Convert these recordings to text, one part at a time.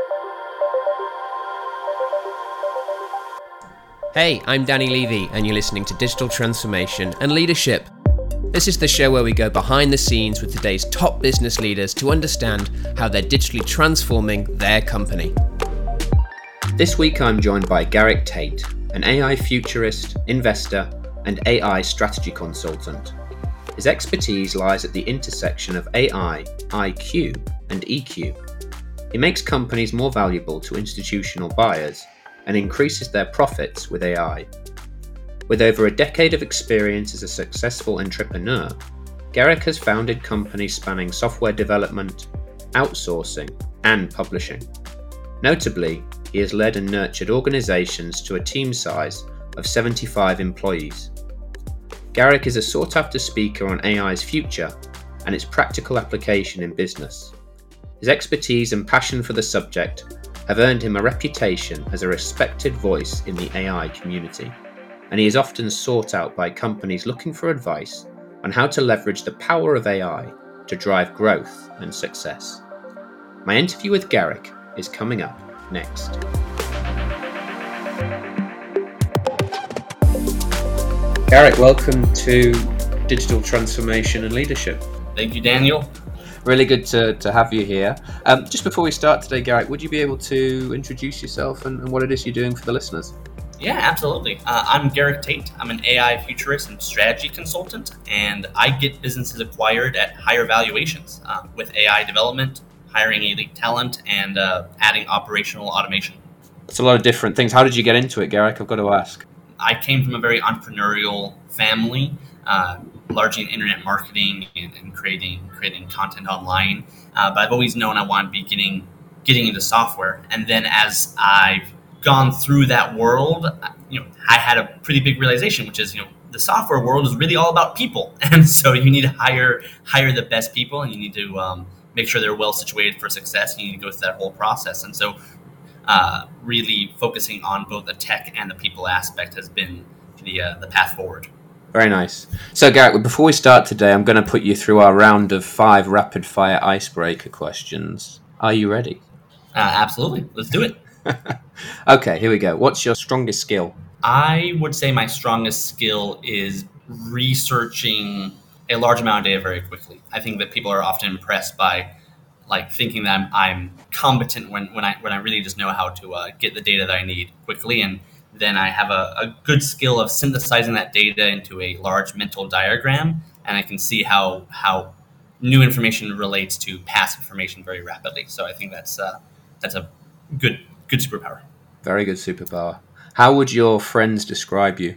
Hey, I'm Danny Levy, and you're listening to Digital Transformation and Leadership. This is the show where we go behind the scenes with today's top business leaders to understand how they're digitally transforming their company. This week I'm joined by Garrick Tate, an AI futurist, investor, and AI strategy consultant. His expertise lies at the intersection of AI, IQ, and EQ. He makes companies more valuable to institutional buyers and increases their profits with AI. With over a decade of experience as a successful entrepreneur, Garrick has founded companies spanning software development, outsourcing, and publishing. Notably, he has led and nurtured organizations to a team size of 75 employees. Garrick is a sought-after speaker on AI's future and its practical application in business. His expertise and passion for the subject have earned him a reputation as a respected voice in the AI community, and he is often sought out by companies looking for advice on how to leverage the power of AI to drive growth and success. My interview with Garrick is coming up next. Garrick, welcome to Digital Transformation and Leadership. Thank you, Daniel. Really good to have you here. Just before we start today, Garrick, would you be able to introduce yourself and what it is you're doing for the listeners? Yeah, absolutely. I'm Garrick Tate. I'm an AI futurist and strategy consultant, and I get businesses acquired at higher valuations with AI development, hiring elite talent, and adding operational automation. That's a lot of different things. How did you get into it, Garrick? I've got to ask. I came from a very entrepreneurial family, largely in internet marketing and creating content online. But I've always known I wanted to be getting into software. And then as I've gone through that world, I had a pretty big realization, which is, the software world is really all about people. And so you need to hire the best people, and you need to make sure they're well situated for success. You need to go through that whole process. And so really focusing on both the tech and the people aspect has been the path forward. Very nice. So, Garrick, before we start today, I'm going to put you through our round of 5 rapid-fire icebreaker questions. Are you ready? Absolutely. Let's do it. Okay, here we go. What's your strongest skill? I would say my strongest skill is researching a large amount of data very quickly. I think that people are often impressed by thinking that I'm competent when I really just know how to get the data that I need quickly, and then I have a good skill of synthesizing that data into a large mental diagram, and I can see how new information relates to past information very rapidly. So I think that's a good superpower. Very good superpower. How would your friends describe you?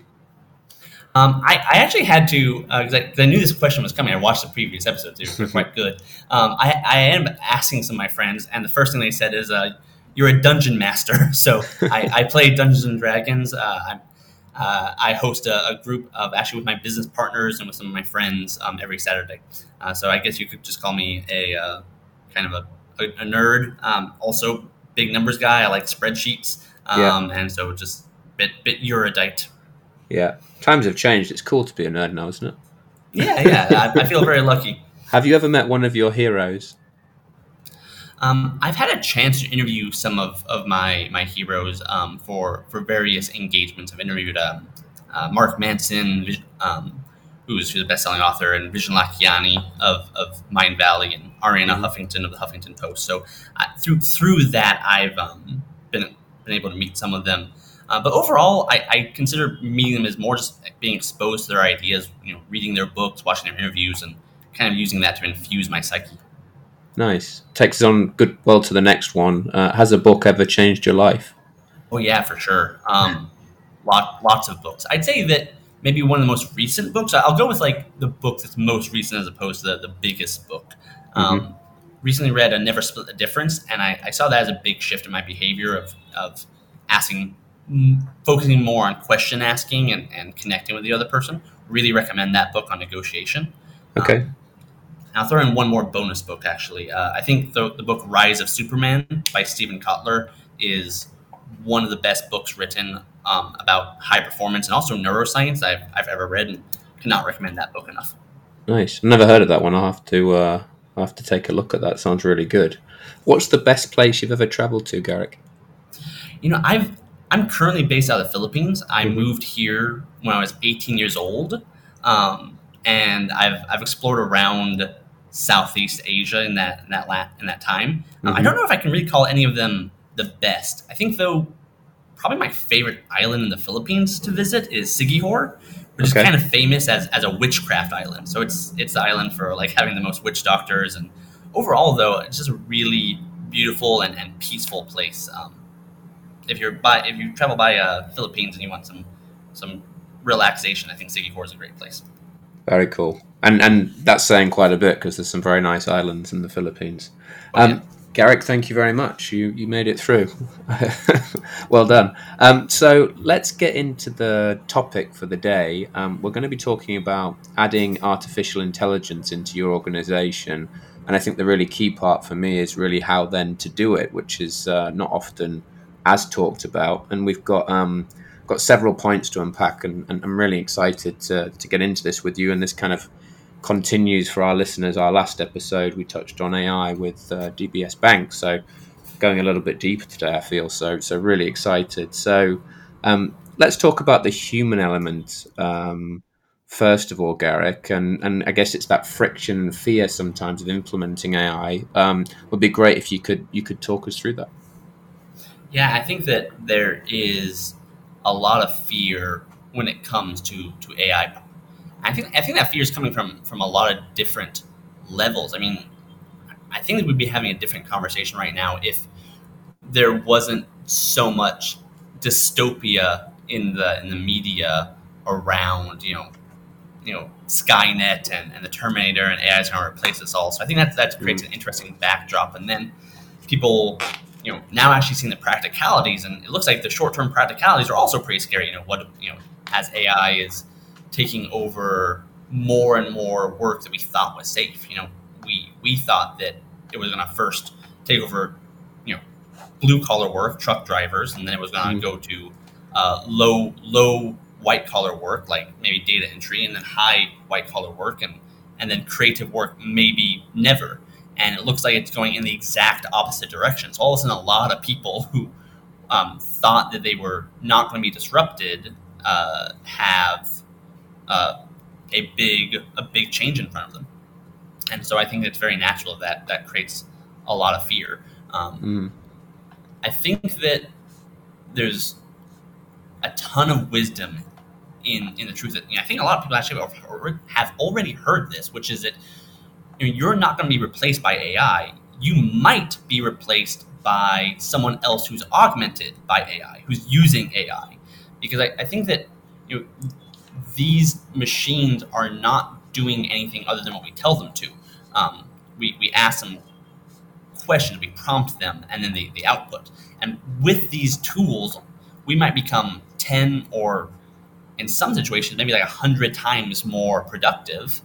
I actually had to, because I knew this question was coming. I watched the previous episodes. They were quite good. I ended up asking some of my friends, and the first thing they said is, you're a dungeon master. So I play Dungeons and Dragons. I host a group of actually with my business partners and with some of my friends every Saturday. So I guess you could just call me a kind of a nerd. Also, big numbers guy. I like spreadsheets. And so just bit erudite. Yeah. Times have changed. It's cool to be a nerd now, isn't it? Yeah. I feel very lucky. Have you ever met one of your heroes? I've had a chance to interview some of my heroes for various engagements. I've interviewed Mark Manson, who's the best-selling author, and Vishen Lakhiani of Mind Valley, and Arianna Huffington of the Huffington Post. So through that, I've been able to meet some of them. But overall, I consider meeting them as more just being exposed to their ideas, reading their books, watching their interviews, and kind of using that to infuse my psyche. Nice. Takes us on well to the next one. Has a book ever changed your life? Oh yeah, for sure. Lots of books. I'd say that maybe one of the most recent books. I'll go with the book that's most recent as opposed to the biggest book. Recently read Never Split the Difference, and I saw that as a big shift in my behavior of focusing more on question asking and connecting with the other person. Really recommend that book on negotiation. Okay. I'll throw in one more bonus book, actually. I think the book Rise of Superman by Stephen Kotler is one of the best books written about high performance and also neuroscience I've ever read, and cannot recommend that book enough. Nice. Never heard of that one. I'll have to I'll have to take a look at that. Sounds really good. What's the best place you've ever traveled to, Garrick? I'm currently based out of the Philippines. I Mhm. moved here when I was 18 years old, and I've explored around Southeast Asia in that time. I don't know if I can really call any of them the best. I think though probably my favorite island in the Philippines to visit is Siquijor, which is Okay. kind of famous as a witchcraft island. So it's the island for like having the most witch doctors, and overall though it's just a really beautiful and peaceful place. If you travel by Philippines and you want some relaxation, I think Siquijor is a great place. Very cool. And that's saying quite a bit because there's some very nice islands in the Philippines. Oh yeah. Garrick, thank you very much. You made it through. Well done. So let's get into the topic for the day. We're going to be talking about adding artificial intelligence into your organization. And I think the really key part for me is really how then to do it, which is not often as talked about. And we've got several points to unpack, and I'm really excited to get into this with you. And this kind of continues for our listeners. Our last episode, we touched on AI with DBS Bank, so going a little bit deeper today, I feel so really excited. So let's talk about the human element first of all, Garrick, and I guess it's that friction and fear sometimes of implementing AI. Would be great if you could talk us through that. Yeah, I think that there is a lot of fear when it comes to AI. I think that fear is coming from a lot of different levels. I mean, I think that we'd be having a different conversation right now if there wasn't so much dystopia in the media around Skynet and the Terminator and AI is going to replace us all. So I think that creates an interesting backdrop, and then people now actually seeing the practicalities, and it looks like the short-term practicalities are also pretty scary. As AI is taking over more and more work that we thought was safe. We thought that it was going to first take over blue collar work, truck drivers, and then it was going to go to low white collar work like maybe data entry, and then high white collar work, and then creative work maybe never. And it looks like it's going in the exact opposite direction. So all of a sudden, a lot of people who thought that they were not going to be disrupted have a big change in front of them. And so I think it's very natural that creates a lot of fear. I think that there's a ton of wisdom in the truth that I think a lot of people actually have already heard this, which is that you're not going to be replaced by AI. You might be replaced by someone else who's augmented by AI, who's using AI. Because I think that these machines are not doing anything other than what we tell them to. We ask them questions, we prompt them, and then the output. And with these tools, we might become 10 or in some situations, maybe like 100 times more productive.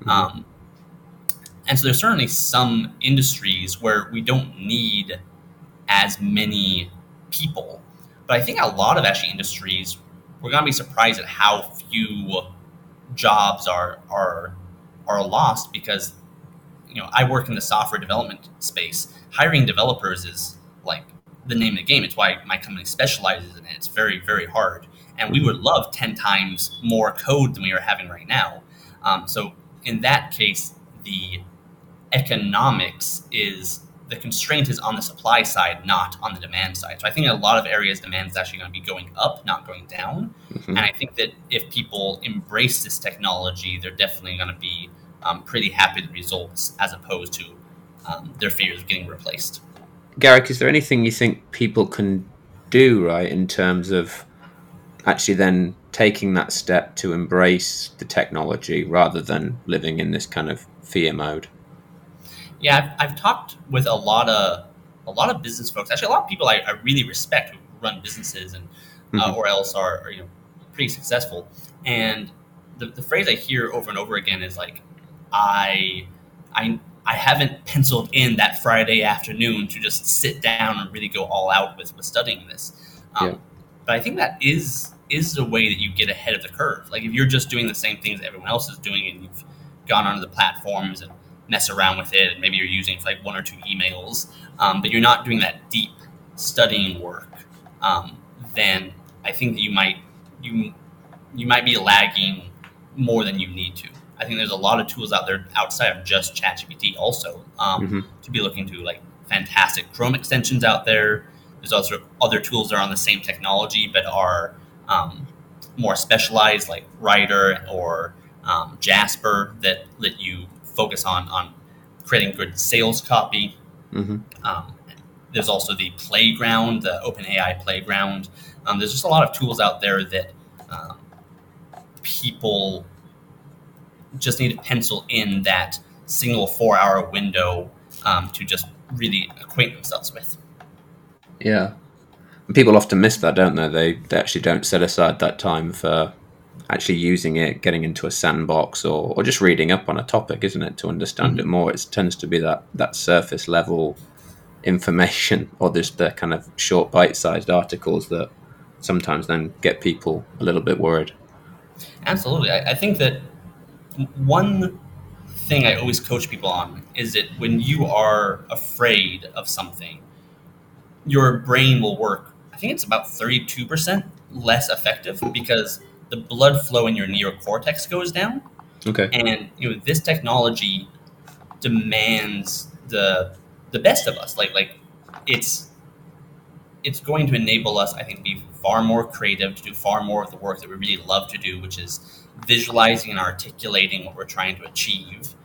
And so there's certainly some industries where we don't need as many people. But I think a lot of actually industries, we're going to be surprised at how few jobs are lost because, I work in the software development space. Hiring developers is like the name of the game. It's why my company specializes in it. It's very, very hard. And we would love 10 times more code than we are having right now. So in that case, the economics is the constraint is on the supply side, not on the demand side. So I think in a lot of areas, demand is actually going to be going up, not going down. And I think that if people embrace this technology, they're definitely going to be pretty happy with the results as opposed to their fears of getting replaced. Garrick, is there anything you think people can do, right, in terms of actually then taking that step to embrace the technology rather than living in this kind of fear mode? Yeah, I've talked with a lot of business folks. Actually, a lot of people I really respect who run businesses and or else are pretty successful. And the phrase I hear over and over again is like, I haven't penciled in that Friday afternoon to just sit down and really go all out with studying this. But I think that is the way that you get ahead of the curve. Like if you're just doing the same things that everyone else is doing and you've gone onto the platforms and mess around with it, and maybe you're using it for like 1 or 2 emails, but you're not doing that deep studying work, then I think that you might be lagging more than you need to. I think there's a lot of tools out there outside of just ChatGPT also, to be looking to, like fantastic Chrome extensions out there. There's also other tools that are on the same technology but are more specialized, like Writer or Jasper, that let you focus on creating good sales copy. There's also the Playground, the OpenAI Playground. There's just a lot of tools out there that people just need to pencil in that single 4-hour window to just really acquaint themselves with. Yeah. And people often miss that, don't they? They actually don't set aside that time for actually using it, getting into a sandbox, or just reading up on a topic, isn't it, to understand it more. It tends to be that surface level information, or just the kind of short bite-sized articles that sometimes then get people a little bit worried. Absolutely. I think that one thing I always coach people on is that when you are afraid of something, your brain will work, I think it's about 32% less effective, because the blood flow in your neocortex goes down. Okay. And this technology demands the best of us. Like it's going to enable us, I think, to be far more creative, to do far more of the work that we really love to do, which is visualizing and articulating what we're trying to achieve.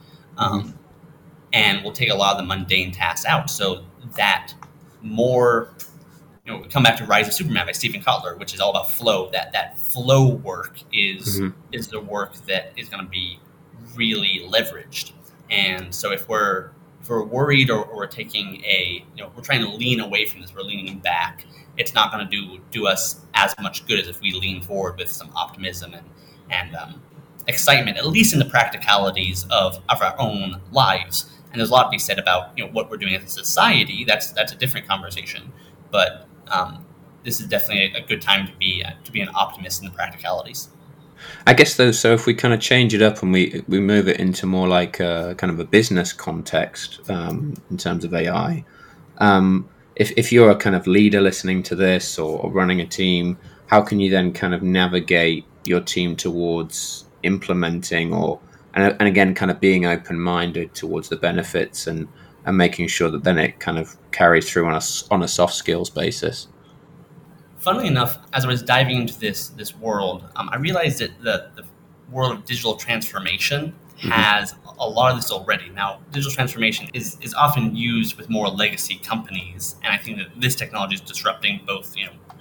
And we'll take a lot of the mundane tasks out, so that more, we come back to Rise of Superman by Stephen Kotler, which is all about flow. That flow work is the work that is going to be really leveraged. And so if we're worried, or we're taking we're trying to lean away from this, we're leaning back, it's not going to do us as much good as if we lean forward with some optimism and excitement, at least in the practicalities of our own lives. And there's a lot to be said about what we're doing as a society. That's a different conversation. But this is definitely a good time to be an optimist in the practicalities. I guess though, so if we kind of change it up and we move it into more like a kind of a business context in terms of AI, if you're a kind of leader listening to this or running a team, how can you then kind of navigate your team towards implementing and again kind of being open-minded towards the benefits and making sure that then it kind of carries through on a soft skills basis? Funnily enough, as I was diving into this world, I realized that the world of digital transformation has a lot of this already. Now, digital transformation is often used with more legacy companies, and I think that this technology is disrupting both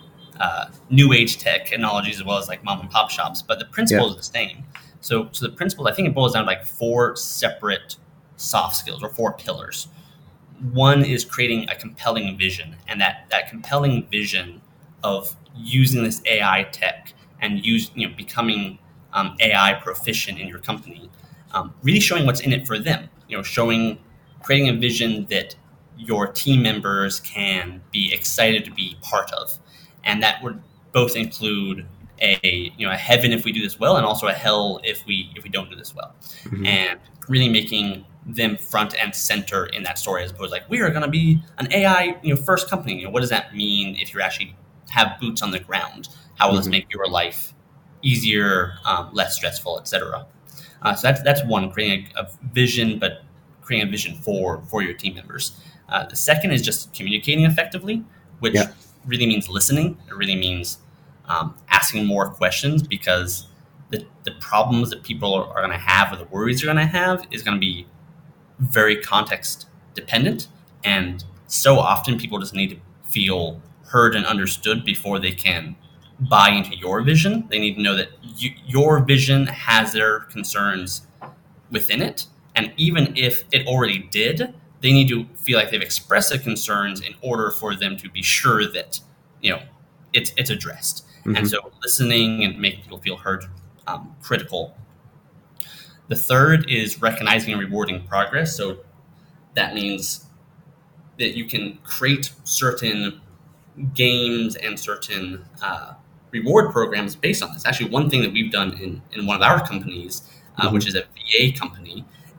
new age technologies as well as like mom and pop shops. But the principle is the same. So the principle, I think it boils down to like 4 separate soft skills, or 4 pillars. One is creating a compelling vision, and that compelling vision of using this AI tech and becoming AI proficient in your company, really showing what's in it for them. Creating a vision that your team members can be excited to be part of, and that would both include a heaven if we do this well, and also a hell if we don't do this well, and really making them front and center in that story, as opposed to like, we are going to be an AI first company. What does that mean if you actually have boots on the ground? How will this make your life easier, less stressful, etc.? So that's one, creating a vision, but creating a vision for your team members. The second is just communicating effectively, which really means listening. It really means asking more questions, because the problems that people are going to have, or the worries they're going to have, is going to be very context dependent. And so often people just need to feel heard and understood before they can buy into your vision. They need to know that your vision has their concerns within it. And even if it already did, they need to feel like they've expressed their concerns in order for them to be sure that it's addressed. And so listening and making people feel heard, critical. The third is recognizing and rewarding progress. So that means that you can create certain games and certain reward programs based on this. Actually, one thing that we've done in one of our companies, which is a VA company,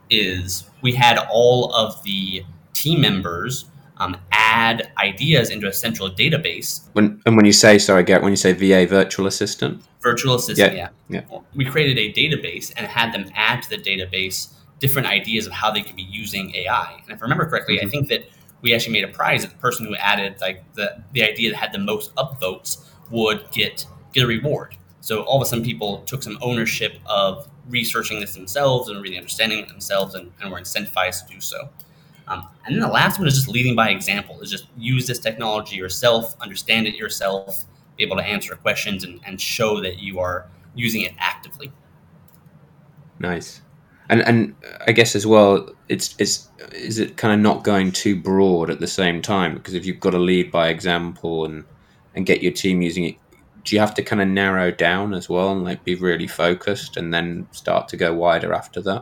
is we had all of the team members add ideas into a central database. When you say, sorry, Garrett, when you say VA, virtual assistant? Virtual assistant, yeah. We created a database and had them add to the database different ideas of how they could be using AI. And if I remember correctly, I think that we actually made a prize that the person who added like the idea that had the most upvotes would get a reward. So all of a sudden people took some ownership of researching this themselves and really understanding it themselves and were incentivized to do so. And then the last one is just leading by example, is just use this technology yourself, understand it yourself, be able to answer questions and show that you are using it actively. Nice. And I guess as well, is it kind of not going too broad at the same time? Because if you've got to lead by example and get your team using it, do you have to kind of narrow down as well and like be really focused and then start to go wider after that?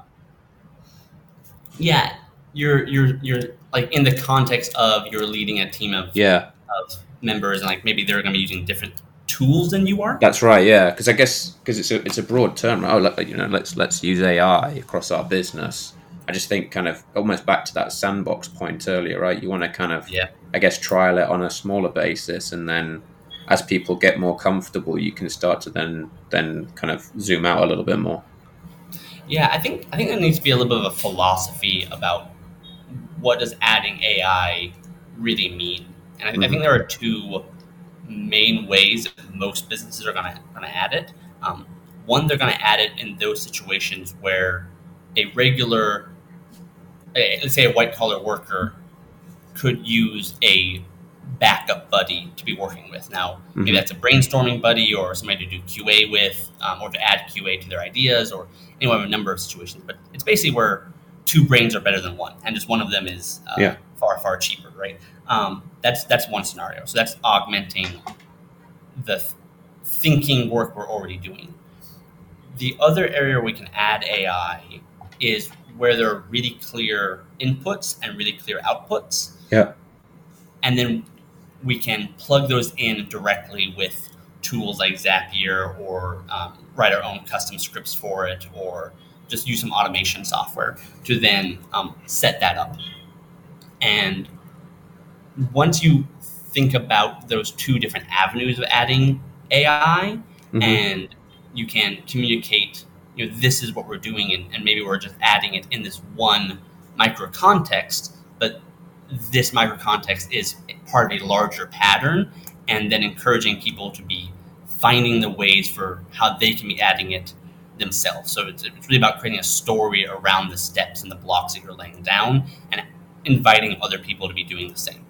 Yeah, you're like in the context of you're leading a team of members, and like maybe they're going to be using different tools than you are. That's right, yeah. Because I guess because it's a broad term. Oh, let's use AI across our business. I just think kind of almost back to that sandbox point earlier, right? You want to kind of, I guess, trial it on a smaller basis, and then as people get more comfortable, you can start to then kind of zoom out a little bit more. Yeah, I think there needs to be a little bit of a philosophy about what does adding AI really mean, and I think there are two main ways that most businesses are going to add it. One, they're going to add it in those situations where a regular, let's say a white collar worker, could use a backup buddy to be working with. Now, maybe that's a brainstorming buddy or somebody to do QA with, or to add QA to their ideas, or anyway, a number of situations. But it's basically where two brains are better than one, and just one of them is far cheaper, right? That's one scenario. So that's augmenting the thinking work we're already doing. The other area we can add AI is where there are really clear inputs and really clear outputs. Yeah. And then we can plug those in directly with tools like Zapier, or write our own custom scripts for it, or just use some automation software to then set that up. And once you think about those two different avenues of adding AI, and you can communicate, this is what we're doing, and maybe we're just adding it in this one micro context, but this micro context is part of a larger pattern, and then encouraging people to be finding the ways for how they can be adding it themselves. So it's really about creating a story around the steps and the blocks that you're laying down, and inviting other people to be doing the same.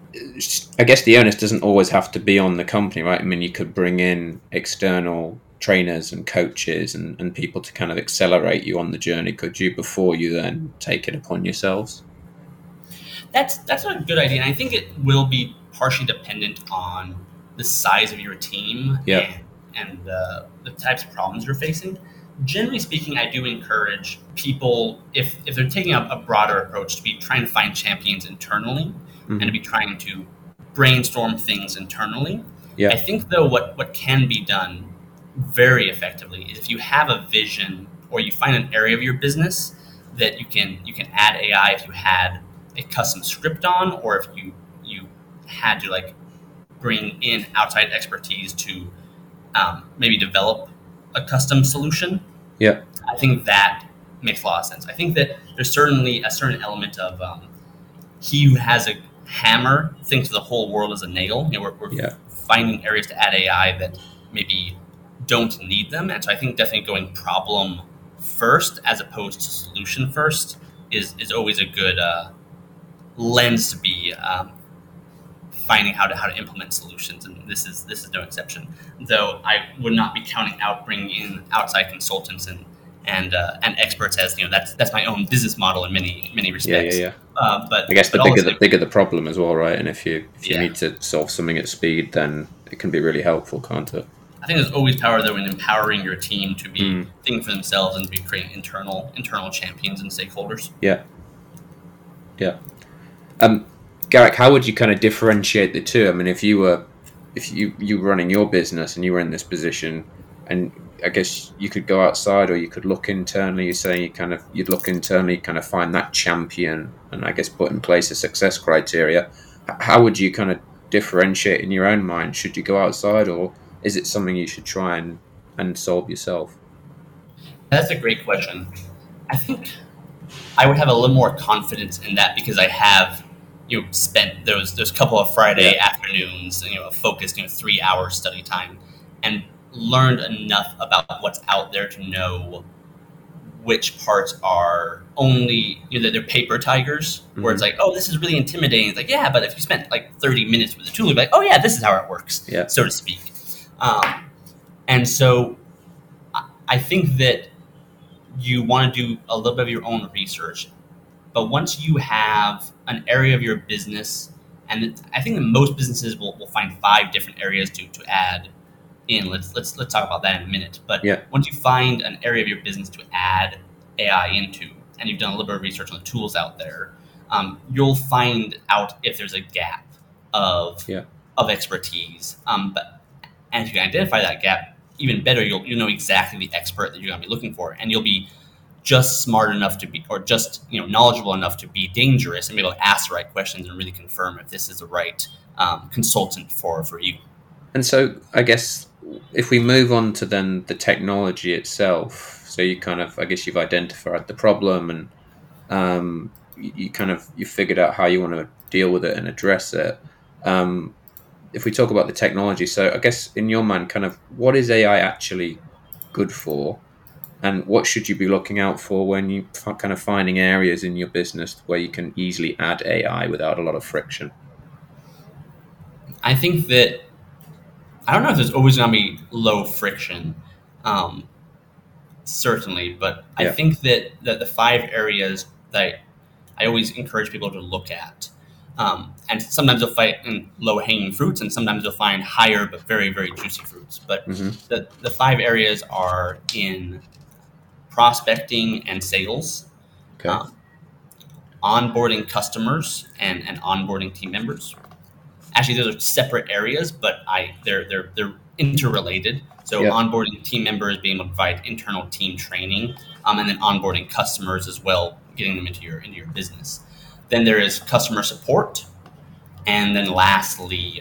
I guess the onus doesn't always have to be on the company, right? I mean, you could bring in external trainers and coaches and people to kind of accelerate you on the journey, could you, before you then take it upon yourselves? That's a good idea. And I think it will be partially dependent on the size of your team and the types of problems you're facing. Generally speaking, I do encourage people, if they're taking a broader approach, to be trying to find champions internally and to be trying to brainstorm things internally. Yeah. I think, though, what can be done very effectively is if you have a vision, or you find an area of your business that you can add AI, if you had a custom script on, or if you had to like bring in outside expertise to maybe develop a custom solution. Yeah, I think that makes a lot of sense. I think that there's certainly a certain element of he who has a hammer thinks the whole world is a nail. We're finding areas to add AI that maybe don't need them, and so I think definitely going problem first as opposed to solution first is always a good lens to be finding how to implement solutions, and this is no exception. Though I would not be counting out bringing in outside consultants and experts, as that's my own business model in many respects. But I guess the bigger the problem as well, right? And if you need to solve something at speed, then it can be really helpful, can't it? I think there's always power, though, in empowering your team to be thinking for themselves and to be creating internal champions and stakeholders. Yeah. Garrick, how would you kind of differentiate the two? I mean, if you were running your business and you were in this position, and I guess you could go outside or you could look internally. You're saying you'd look internally, kind of find that champion, and I guess put in place a success criteria. How would you kind of differentiate in your own mind? Should you go outside, or is it something you should try and solve yourself? That's a great question. I think I would have a little more confidence in that because I have, spent those couple of Friday afternoons, focused, 3 hour study time, and learned enough about what's out there to know which parts are only, they're paper tigers, where it's like, oh, this is really intimidating. It's like, yeah, but if you spent like 30 minutes with the tool, you'd be like, oh yeah, this is how it works, so to speak. And so I think that you want to do a little bit of your own research, but once you have an area of your business, and I think that most businesses will find 5 different areas to add in. Let's talk about that in a minute. But once you find an area of your business to add AI into, and you've done a little bit of research on the tools out there, you'll find out if there's a gap of expertise. And if you can identify that gap, even better, you'll know exactly the expert that you're going to be looking for, and you'll be just smart enough to be, or just knowledgeable enough to be dangerous and be able to ask the right questions and really confirm if this is the right consultant for you. And so I guess if we move on to then the technology itself, so you kind of, I guess you've identified the problem and you figured out how you want to deal with it and address it. If we talk about the technology, so I guess in your mind, kind of what is AI actually good for, and what should you be looking out for when you kind of finding areas in your business where you can easily add AI without a lot of friction? I think that, I don't know if there's always going to be low friction, certainly, but I think that the 5 areas that I always encourage people to look at, and sometimes you'll find low-hanging fruits, and sometimes you'll find higher but very, very juicy fruits. But the 5 areas are in prospecting and sales, onboarding customers and onboarding team members. Actually, those are separate areas, but they're interrelated. So onboarding team members, being able to provide internal team training, and then onboarding customers as well, getting them into your business. Then there is customer support, and then lastly,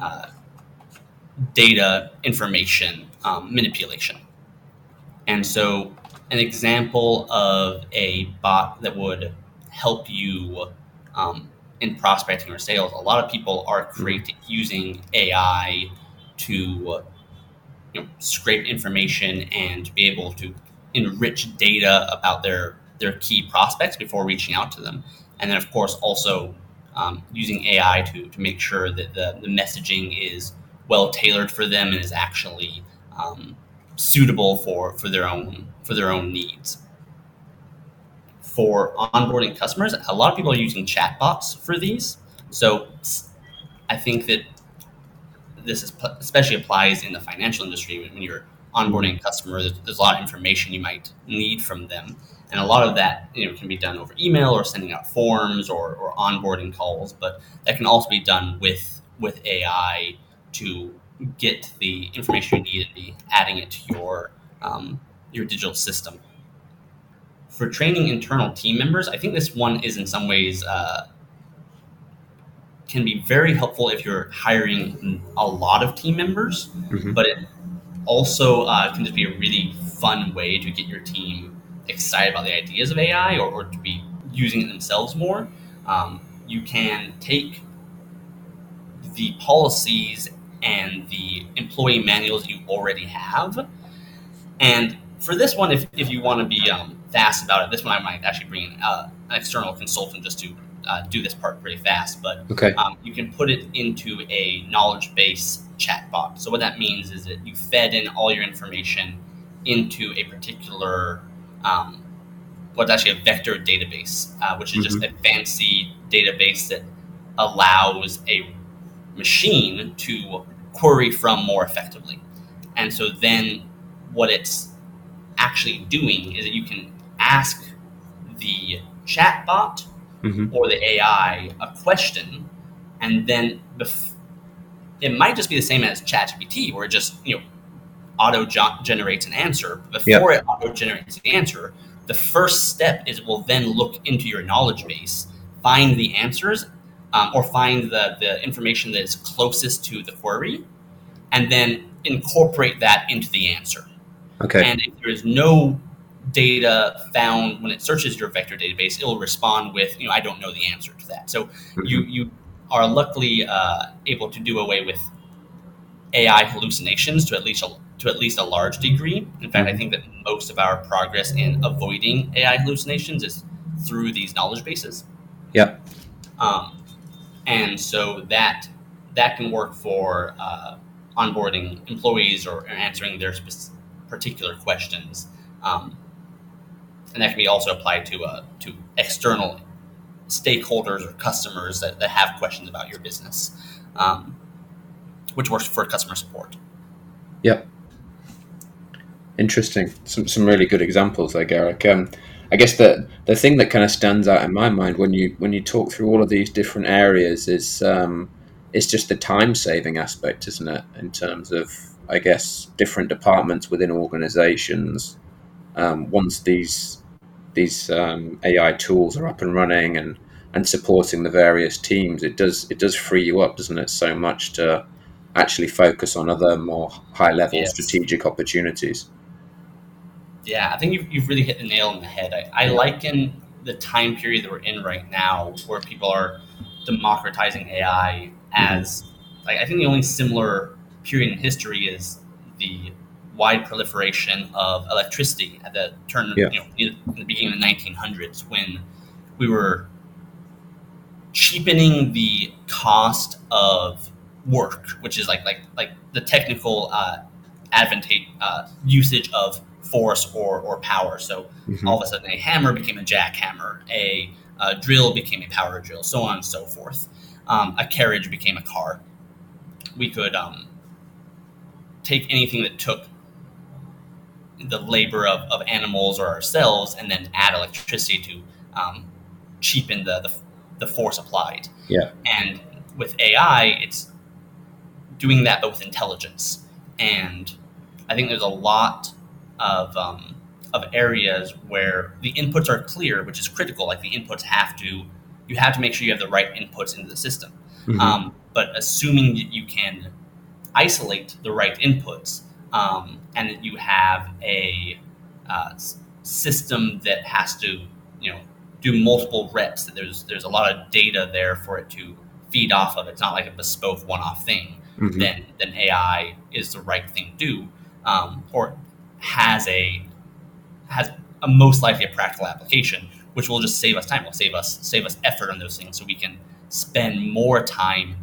data information manipulation. And so an example of a bot that would help you in prospecting or sales, a lot of people are using AI to scrape information and be able to enrich data about their key prospects before reaching out to them. And then, of course, also using AI to make sure that the messaging is well tailored for them and is actually suitable for their own needs. For onboarding customers, a lot of people are using chatbots for these. So I think that this especially applies in the financial industry. When you're onboarding a customer, there's a lot of information you might need from them. And a lot of that can be done over email or sending out forms or onboarding calls, but that can also be done with AI to get the information you need and be adding it to your digital system. For training internal team members, I think this one is in some ways can be very helpful if you're hiring a lot of team members, but it also can just be a really fun way to get your team excited about the ideas of AI or to be using it themselves more. You can take the policies and the employee manuals you already have, and for this one, if you want to be fast about it, this one I might actually bring in an external consultant just to do this part pretty fast. But you can put it into a knowledge base chatbot. So what that means is that you fed in all your information into a particular what's actually a vector database, which is just a fancy database that allows a machine to query from more effectively. And so then what it's actually doing is that you can ask the chatbot or the AI a question, and then it might just be the same as ChatGPT, where it just auto-generates an answer. Before it auto-generates the answer, the first step is it will then look into your knowledge base, find the answers, or find the information that is closest to the query, and then incorporate that into the answer. Okay. And if there is no data found when it searches your vector database, it will respond with, I don't know the answer to that. So you are luckily able to do away with AI hallucinations to at least a large degree. In fact, I think that most of our progress in avoiding AI hallucinations is through these knowledge bases. Yeah. And so that can work for onboarding employees or answering their particular questions, and that can be also applied to external stakeholders or customers that have questions about your business, which works for customer support. Yep. Interesting. Some really good examples there, Garrick. I guess the thing that kind of stands out in my mind when you talk through all of these different areas is just the time saving aspect, isn't it? In terms of, I guess, different departments within organizations. Once these AI tools are up and running and supporting the various teams, it does free you up, doesn't it, so much to actually focus on other more high level strategic opportunities. Yeah, I think you've really hit the nail on the head. I liken the time period that we're in right now, where people are democratizing AI, as I think the only similar period in history is the wide proliferation of electricity at the turn, in the beginning of the 1900s, when we were cheapening the cost of work, which is like the technical usage of force or power. So all of a sudden, a hammer became a jackhammer, a drill became a power drill, so on and so forth. A carriage became a car. We could take anything that took the labor of animals or ourselves and then add electricity to cheapen the force applied. Yeah. And with AI, it's doing that but with intelligence. And I think there's a lot of areas where the inputs are clear, which is critical. Like the inputs you have to make sure you have the right inputs into the system. But assuming that you can isolate the right inputs, and that you have a system that has to do multiple reps, that there's a lot of data there for it to feed off of. It's not like a bespoke one-off thing. Then AI is the right thing to do, or has a most likely a practical application, which will just save us time. Will save us effort on those things, so we can spend more time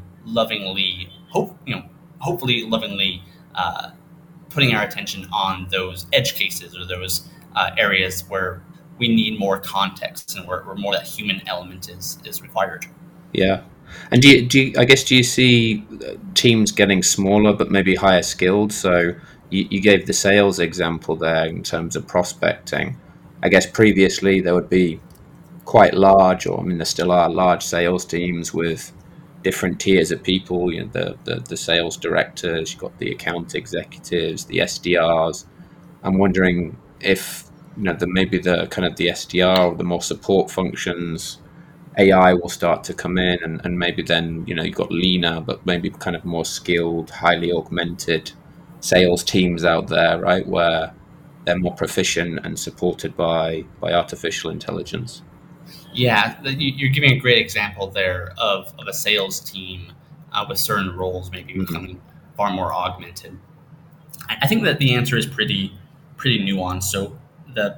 hopefully lovingly putting our attention on those edge cases or those areas where we need more context and where more that human element is required. Yeah. And do you see teams getting smaller but maybe higher skilled? So you gave the sales example there in terms of prospecting. I guess previously there would be quite large, there still are large sales teams with different tiers of people. The sales directors, you've got the account executives, the SDRs. I'm wondering if maybe the kind of the SDR or the more support functions, AI will start to come in, and maybe then you've got leaner but maybe kind of more skilled, highly augmented sales teams out there, right, where they're more proficient and supported by artificial intelligence. Yeah, you're giving a great example there of a sales team with certain roles maybe becoming far more augmented. I think that the answer is pretty nuanced. So the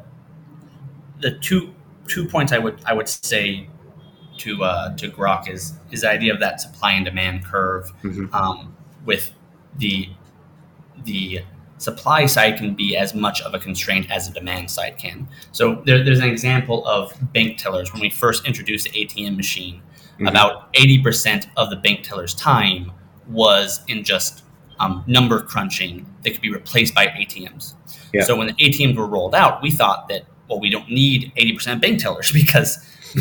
two points I would say to Grok is the idea of that supply and demand curve, with the supply side can be as much of a constraint as the demand side can. So there's an example of bank tellers. When we first introduced the ATM machine, about 80% of the bank teller's time was in just number crunching that could be replaced by ATMs. Yeah. So when the ATMs were rolled out, we thought that, well, we don't need 80% bank tellers because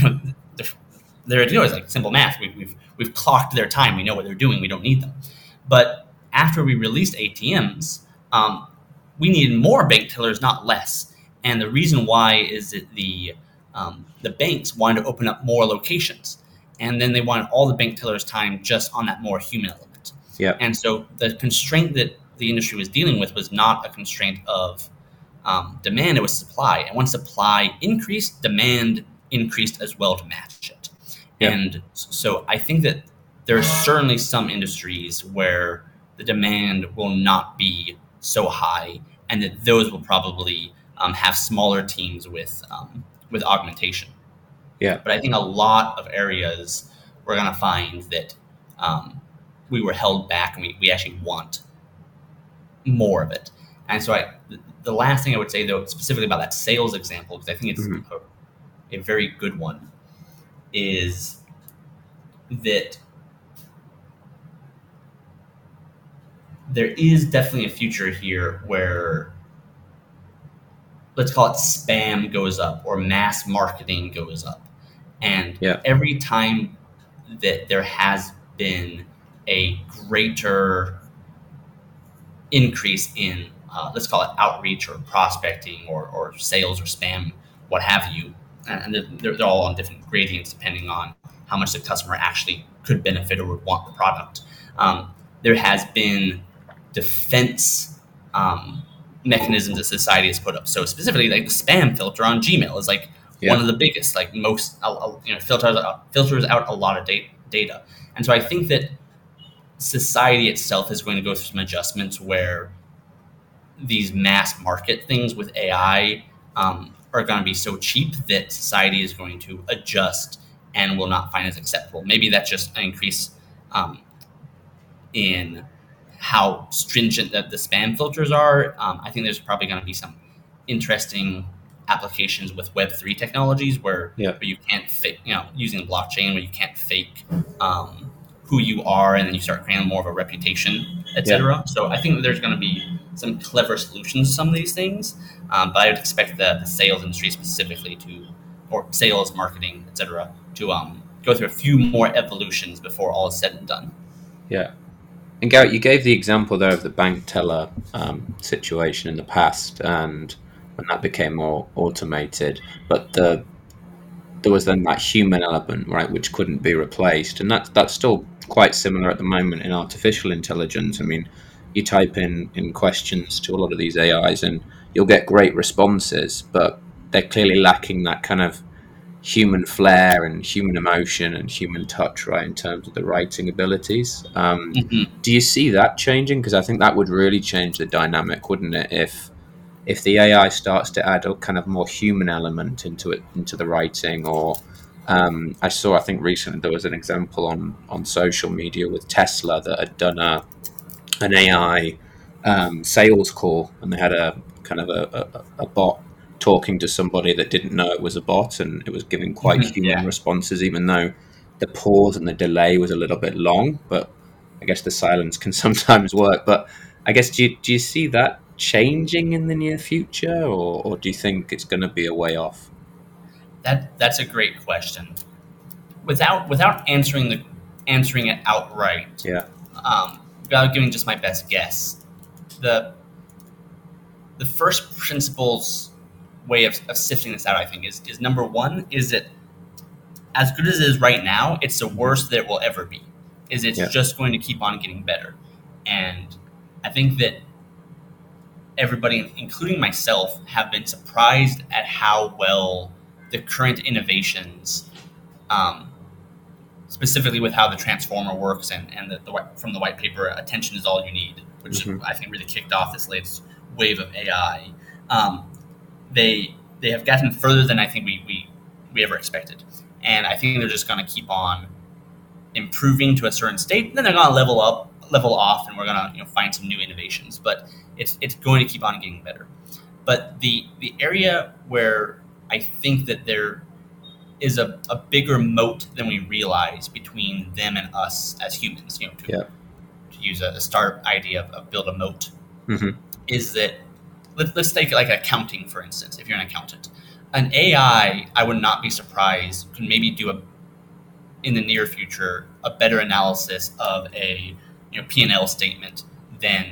it's like simple math. We've clocked their time. We know what they're doing. We don't need them. But after we released ATMs, we needed more bank tellers, not less. And the reason why is that the banks wanted to open up more locations, and then they wanted all the bank tellers' time just on that more human element. Yeah. And so the constraint that the industry was dealing with was not a constraint of demand; it was supply. And when supply increased, demand increased as well to match it. Yeah. And so I think that there are certainly some industries where the demand will not be so high, and that those will probably have smaller teams with augmentation. Yeah. But I think a lot of areas we're going to find that we were held back, and we actually want more of it. And so the last thing I would say, though, specifically about that sales example, because I think it's a very good one, is that there is definitely a future here where, let's call it, spam goes up or mass marketing goes up. And every time that there has been a greater increase in, let's call it, outreach or prospecting or sales or spam, what have you, and they're all on different gradients depending on how much the customer actually could benefit or would want the product. There has been defense mechanisms that society has put up. So specifically, like the spam filter on Gmail is like one of the biggest, like most, filters out a lot of data. And so I think that society itself is going to go through some adjustments where these mass market things with AI are going to be so cheap that society is going to adjust and will not find as acceptable. Maybe that's just an increase in how stringent that the spam filters are. I think there's probably going to be some interesting applications with Web3 technologies where you can't fake, using blockchain, where you can't fake who you are, and then you start creating more of a reputation, etc. So I think that there's going to be some clever solutions to some of these things, but I would expect the sales industry specifically or sales, marketing, etc., to go through a few more evolutions before all is said and done. Yeah. And Garrett, you gave the example there of the bank teller situation in the past, and when that became more automated, but there was then that human element, right, which couldn't be replaced, and that's still quite similar at the moment in artificial intelligence. I mean, you type in questions to a lot of these AIs, and you'll get great responses, but they're clearly lacking that kind of human flair and human emotion and human touch, right, in terms of the writing abilities. Do you see that changing? Because I think that would really change the dynamic, wouldn't it, if the AI starts to add a kind of more human element into the writing? Or I think recently there was an example on social media with Tesla that had done an AI sales call, and they had a kind of a bot talking to somebody that didn't know it was a bot, and it was giving quite human responses, even though the pause and the delay was a little bit long. But I guess the silence can sometimes work. But I guess, do you see that changing in the near future, or do you think it's going to be a way off? That's a great question. Without answering it outright, without giving just my best guess, the first principles way of sifting this out, I think, is number one, is that as good as it is right now, it's the worst that it will ever be. It's just going to keep on getting better. And I think that everybody, including myself, have been surprised at how well the current innovations, specifically with how the transformer works and from the white paper, attention is all you need, which I think really kicked off this latest wave of AI. They have gotten further than I think we ever expected, and I think they're just going to keep on improving to a certain state. And then they're going to level off, and we're going to find some new innovations. But it's going to keep on getting better. But the area where I think that there is a bigger moat than we realize between them and us as humans, to use a startup idea of build a moat, is that. Let's take like accounting, for instance. If you're an accountant, an AI, I would not be surprised, could maybe do in the near future, a better analysis of a P&L statement than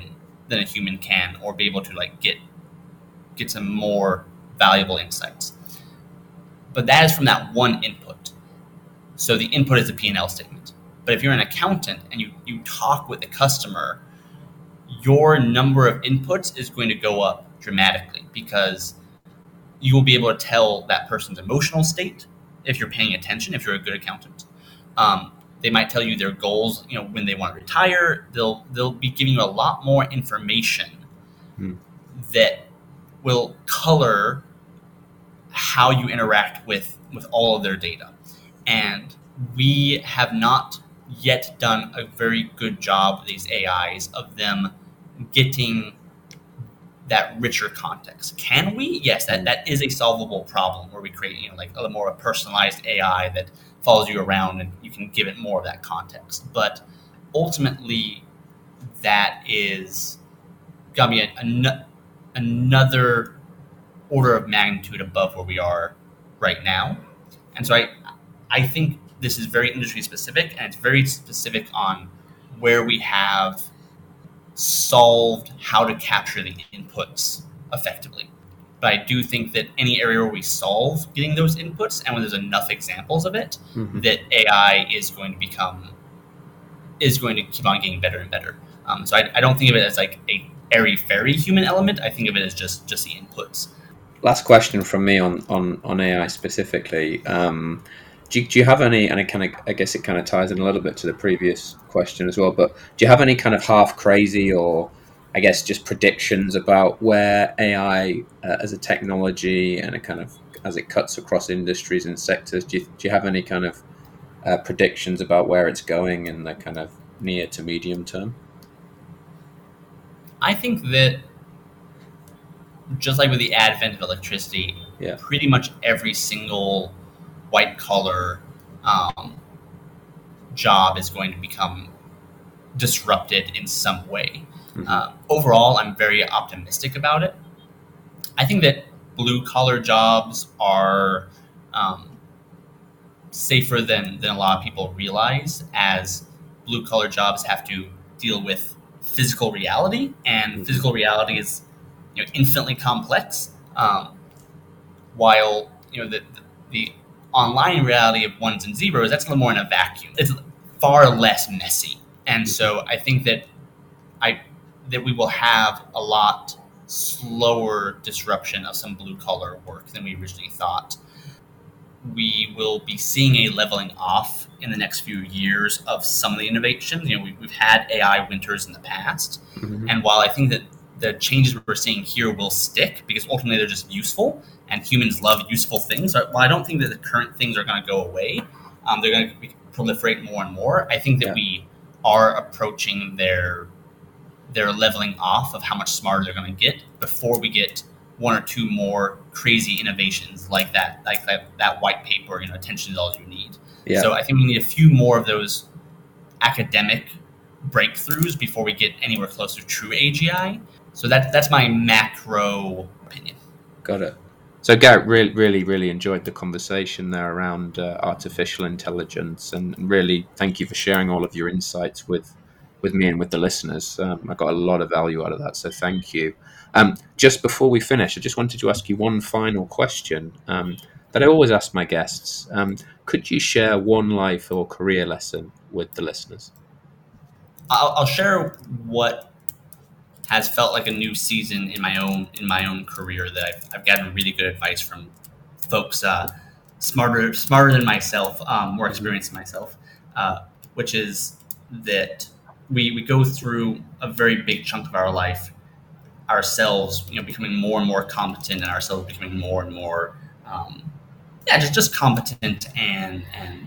a human can, or be able to like get some more valuable insights. But that is from that one input. So the input is a P&L statement. But if you're an accountant and you talk with the customer, your number of inputs is going to go up dramatically, because you will be able to tell that person's emotional state if you're paying attention, if you're a good accountant. They might tell you their goals, when they want to retire. They'll be giving you a lot more information that will color how you interact with all of their data. And we have not yet done a very good job with these AIs of them getting that richer context. Can we? Yes, that is a solvable problem, where we create like a more personalized AI that follows you around and you can give it more of that context. But ultimately, that is gonna be another order of magnitude above where we are right now. And so I think this is very industry specific, and it's very specific on where we have solved how to capture the inputs effectively. But I do think that any area where we solve getting those inputs, and when there's enough examples of it, that AI is going to keep on getting better and better. So I don't think of it as like a airy-fairy human element. I think of it as just the inputs. Last question from me on AI specifically. Do you have any, and I guess it kind of ties in a little bit to the previous question as well, but do you have any kind of half crazy, or I guess just predictions about where AI as a technology and a kind of as it cuts across industries and sectors, do you have any kind of predictions about where it's going in the kind of near to medium term? I think that just like with the advent of electricity, pretty much every single white collar job is going to become disrupted in some way. Overall, I'm very optimistic about it. I think that blue collar jobs are safer than a lot of people realize, as blue collar jobs have to deal with physical reality, and physical reality is infinitely complex, while the online reality of ones and zeros, that's a little more in a vacuum. It's far less messy. And so I think that we will have a lot slower disruption of some blue collar work than we originally thought. We will be seeing a leveling off in the next few years of some of the innovations. We've had AI winters in the past. And while I think that the changes we're seeing here will stick, because ultimately they're just useful, and humans love useful things. While I don't think that the current things are going to go away, they're going to proliferate more and more. I think that we are approaching their leveling off of how much smarter they're going to get before we get one or two more crazy innovations like that white paper. Attention is all you need. So I think we need a few more of those academic breakthroughs before we get anywhere close to true AGI. So that's my macro opinion. Got it. So Garrett, really enjoyed the conversation there around artificial intelligence, and really thank you for sharing all of your insights with me and with the listeners. I got a lot of value out of that, so thank you. Just before we finish, I just wanted to ask you one final question that I always ask my guests. Could you share one life or career lesson with the listeners? I'll share what has felt like a new season in my own career, that I've gotten really good advice from folks smarter than myself, more experienced than myself, which is that we go through a very big chunk of our life ourselves, becoming more and more competent, and ourselves becoming more and more, just competent and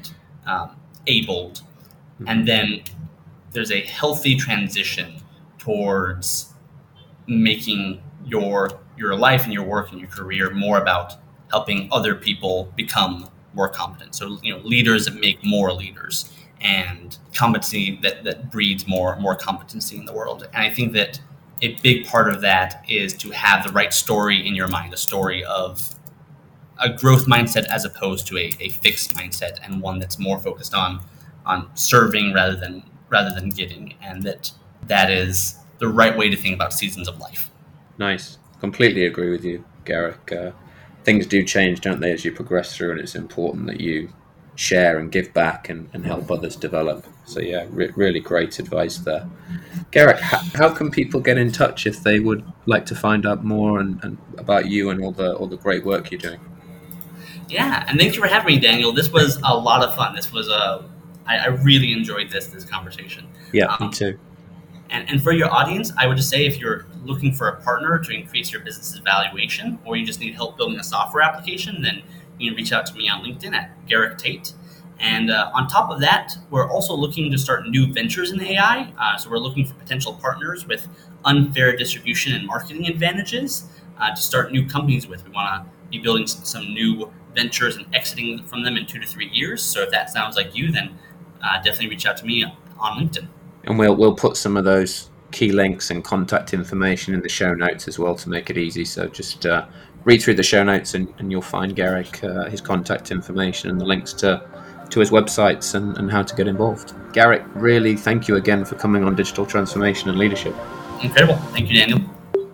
abled, and then there's a healthy transition towards making your life and your work and your career more about helping other people become more competent. So leaders that make more leaders, and competency that breeds more competency in the world. And I think that a big part of that is to have the right story in your mind, a story of a growth mindset as opposed to a fixed mindset, and one that's more focused on serving rather than getting. And that is the right way to think about seasons of life. Nice. Completely agree with you, Garrick. Things do change, don't they, as you progress through, and it's important that you share and give back and help others develop. So yeah, really great advice there. Garrick, how can people get in touch if they would like to find out more and about you and all the great work you're doing? Yeah, and thank you for having me, Daniel. This was a lot of fun. This was I really enjoyed this conversation. Yeah, me too. And for your audience, I would just say if you're looking for a partner to increase your business's valuation, or you just need help building a software application, then you can reach out to me on LinkedIn at Garrick Tate. And on top of that, we're also looking to start new ventures in AI. So we're looking for potential partners with unfair distribution and marketing advantages to start new companies with. We want to be building some new ventures and exiting from them in 2 to 3 years. So if that sounds like you, then definitely reach out to me on LinkedIn. And we'll put some of those key links and contact information in the show notes as well to make it easy. So just read through the show notes and you'll find Garrick, his contact information and the links to his websites and how to get involved. Garrick, really thank you again for coming on Digital Transformation and Leadership. Incredible. Thank you, Daniel.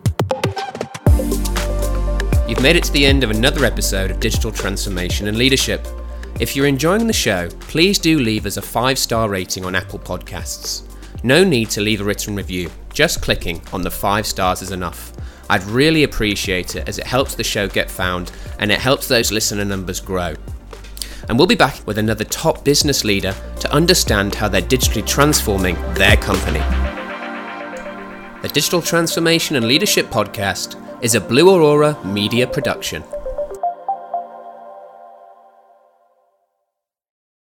You've made it to the end of another episode of Digital Transformation and Leadership. If you're enjoying the show, please do leave us a 5-star rating on Apple Podcasts. No need to leave a written review, just clicking on the 5 stars is enough. I'd really appreciate it as it helps the show get found and it helps those listener numbers grow. And we'll be back with another top business leader to understand how they're digitally transforming their company. The Digital Transformation and Leadership Podcast is a Blue Aurora media production.